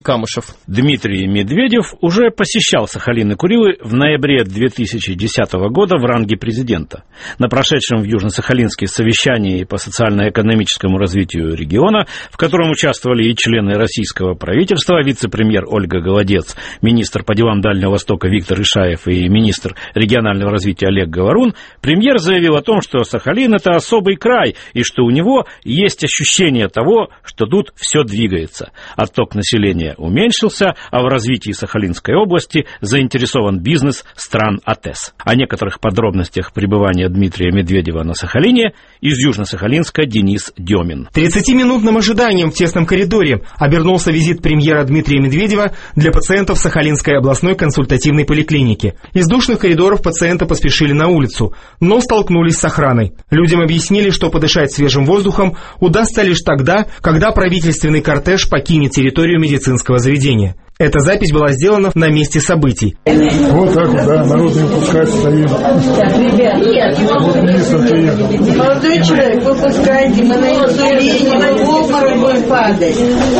Камышев. Дмитрий Медведев уже посещал Сахалин и Курилы в ноябре 2010 года в ранге президента. На прошедшем в Южно-Сахалинске совещании по социально-экономическому развитию региона, в котором участвовали и члены российского правительства, вице-премьер Ольга Голодец, министр по делам Дальнего Востока Виктор Ишаев и министр регионального развития Олег Говорун, премьер заявил о том, что Сахалин – это особый край, и что у него есть ощущение того, что тут все двигается. Отток населения уменьшился, а в развитии Сахалинской области заинтересован бизнес стран АТЭС. О некоторых подробностях пребывания Дмитрия Медведева на Сахалине из Южно-Сахалинска Денис Демин. 30-минутным ожиданием в тесном коридоре обернулся визит премьера Дмитрия Медведева для пациентов Сахалинской областной консультативной поликлиники. Из душных коридоров пациенты поспешили на улицу, но столкнулись с охраной. Людям объяснили, что подышать свежим воздухом удастся лишь тогда, когда правительственный кортеж покинет территорию медицинского заведения. Эта запись была сделана на месте событий. Вот так вот, да, народ не выпускать стоим. Вот министр приехал. Молодой человек, выпускайте, мы на инсулине, в обморок будем падать.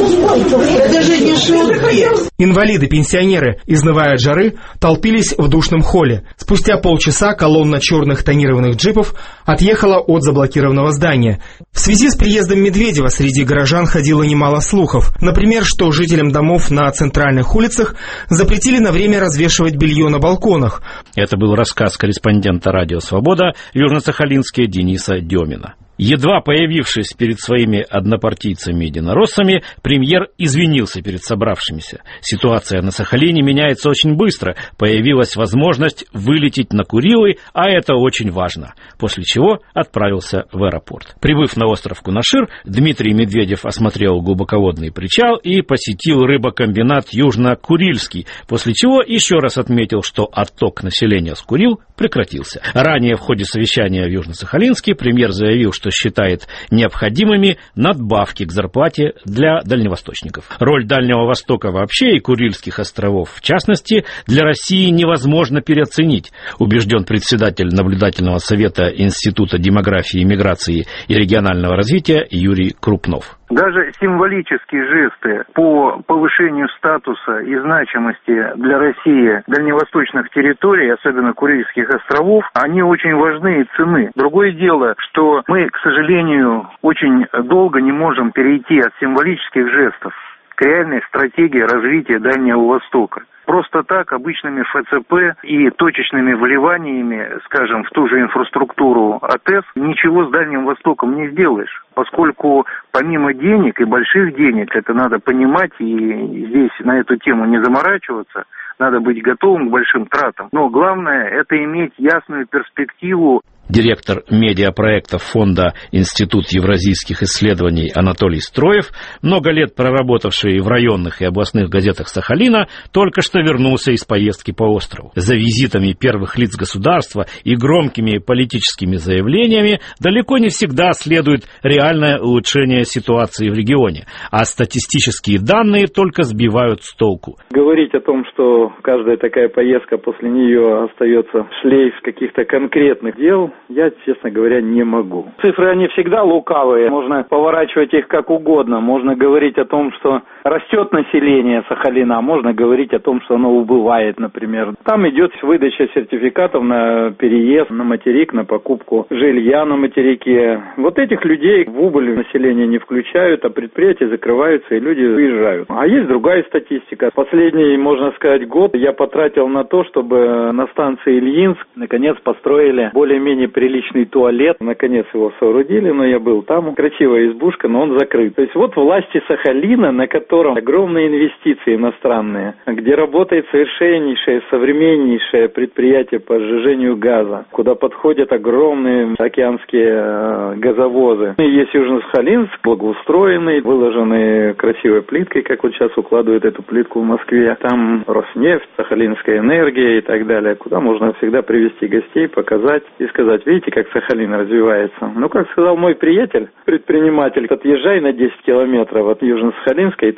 Это же не шутки. Инвалиды, пенсионеры, изнывая от жары, толпились в душном холле. Спустя полчаса колонна черных тонированных джипов отъехала от заблокированного здания. В связи с приездом Медведева среди горожан ходило немало слухов. Например, что жителям домов на центральных улицах запретили на время развешивать белье на балконах. Это был рассказ корреспондента «Радио Свобода» в Южно-Сахалинске Дениса Демина. Едва появившись перед своими однопартийцами-единороссами, премьер извинился перед собравшимися. Ситуация на Сахалине меняется очень быстро. Появилась возможность вылететь на Курилы, а это очень важно. После чего отправился в аэропорт. Прибыв на остров Кунашир, Дмитрий Медведев осмотрел глубоководный причал и посетил рыбокомбинат Южно-Курильский, после чего еще раз отметил, что отток населения с Курил прекратился. Ранее в ходе совещания в Южно-Сахалинске премьер заявил, что считает необходимыми надбавки к зарплате для дальневосточников. Роль Дальнего Востока вообще и Курильских островов в частности для России невозможно переоценить, убежден председатель наблюдательного совета Института демографии, миграции и регионального развития Юрий Крупнов. Даже символические жесты по повышению статуса и значимости для России дальневосточных территорий, особенно Курильских островов, они очень важны и ценны. Другое дело, что мы, к сожалению, очень долго не можем перейти от символических жестов к реальной стратегии развития Дальнего Востока. Просто так обычными ФЦП и точечными вливаниями, скажем, в ту же инфраструктуру АТЭС ничего с Дальним Востоком не сделаешь, поскольку помимо денег и больших денег, это надо понимать и здесь на эту тему не заморачиваться, надо быть готовым к большим тратам. Но главное – это иметь ясную перспективу. Директор медиапроектов фонда «Институт евразийских исследований» Анатолий Строев, много лет проработавший в районных и областных газетах Сахалина, только что вернулся из поездки по острову. За визитами первых лиц государства и громкими политическими заявлениями далеко не всегда следует реальное улучшение ситуации в регионе, а статистические данные только сбивают с толку. Говорить о том, что каждая такая поездка после нее остается шлейф каких-то конкретных дел, я, честно говоря, не могу. Цифры, они всегда лукавые, можно поворачивать их как угодно. Можно говорить о том, что растет население Сахалина, можно говорить о том, что оно убывает, например. Там идет выдача сертификатов на переезд на материк, на покупку жилья на материке. Вот этих людей в убыль населения не включают, а предприятия закрываются и люди уезжают. А есть другая статистика. Последний, можно сказать, год я потратил на то, чтобы на станции Ильинск наконец построили более-менее приличный туалет. Наконец его соорудили, но я был там. Красивая избушка, но он закрыт. То есть вот власти Сахалина, на котором огромные инвестиции иностранные, где работает совершеннейшее, современнейшее предприятие по сжижению газа, куда подходят огромные океанские газовозы. И есть Южно-Сахалинск, благоустроенный, выложенный красивой плиткой, как вот сейчас укладывают эту плитку в Москве. Там Роснефть, Сахалинская энергия и так далее, куда можно всегда привезти гостей, показать и сказать: видите, как Сахалин развивается. Ну, как сказал мой приятель, предприниматель, отъезжай на 10 километров от Южно-Сахалинска, и ты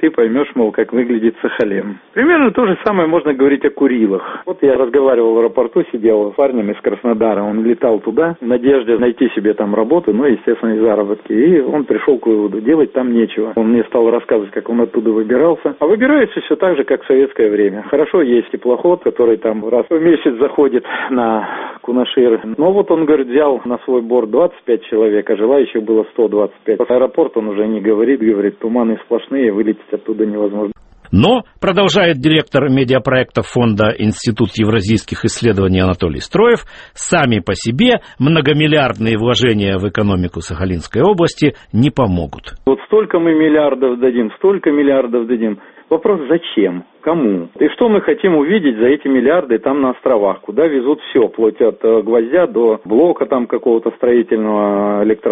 ты поймешь, мол, как выглядит Сахалин. Примерно то же самое можно говорить о Курилах. Вот я разговаривал в аэропорту, сидел с парнем из Краснодара, он летал туда в надежде найти себе там работу, ну, естественно, и заработки. И он пришел к выводу, делать там нечего. Он мне стал рассказывать, как он оттуда выбирался. А выбирается все так же, как в советское время. Хорошо, есть теплоход, который там раз в месяц заходит на Кунашир. Но вот он, говорит, взял на свой борт 25 человек, а желающих было 125. Аэропорт он уже не говорит, туманы сплошные, вылететь оттуда невозможно. Но, продолжает директор медиапроекта фонда Институт евразийских исследований Анатолий Строев, сами по себе многомиллиардные вложения в экономику Сахалинской области не помогут. Вот столько мы миллиардов дадим, столько миллиардов дадим. Вопрос, зачем? Кому? И что мы хотим увидеть за эти миллиарды там на островах, куда везут все, вплоть от гвоздя до блока там какого-то строительного,